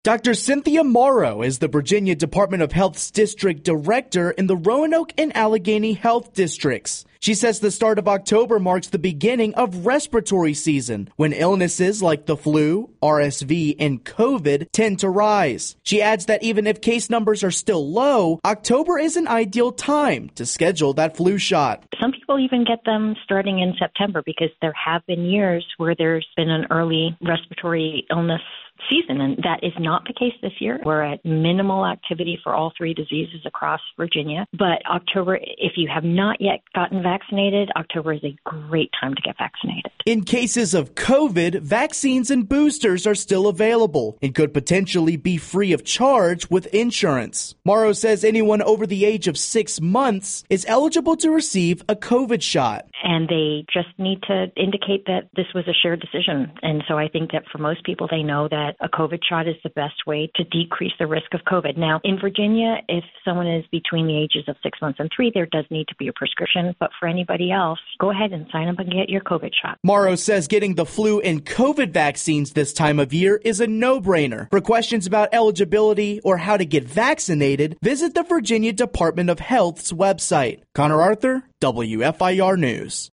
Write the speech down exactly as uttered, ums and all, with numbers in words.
Doctor Cynthia Morrow is the Virginia Department of Health's district director in the Roanoke and Allegheny Health Districts. She says the start of October marks the beginning of respiratory season, when illnesses like the flu, R S V, and COVID tend to rise. She adds that even if case numbers are still low, October is an ideal time to schedule that flu shot. Some people even get them starting in September because there have been years where there's been an early respiratory illness season, and that is not the case this year. We're at minimal activity for all three diseases across Virginia, but October, if you have not yet gotten vaccinated, October is a great time to get vaccinated. In cases of COVID, vaccines and boosters are still available and could potentially be free of charge with insurance. Morrow says anyone over the age of six months is eligible to receive a COVID shot. And they just need to indicate that this was a shared decision. And so I think that for most people, they know that a COVID shot is the best way to decrease the risk of COVID. Now, in Virginia, if someone is between the ages of six months and three, there does need to be a prescription. But for anybody else, go ahead and sign up and get your COVID shot. Morrow says getting the flu and COVID vaccines this time of year is a no-brainer. For questions about eligibility or how to get vaccinated, visit the Virginia Department of Health's website. Connor Arthur, W F I R News.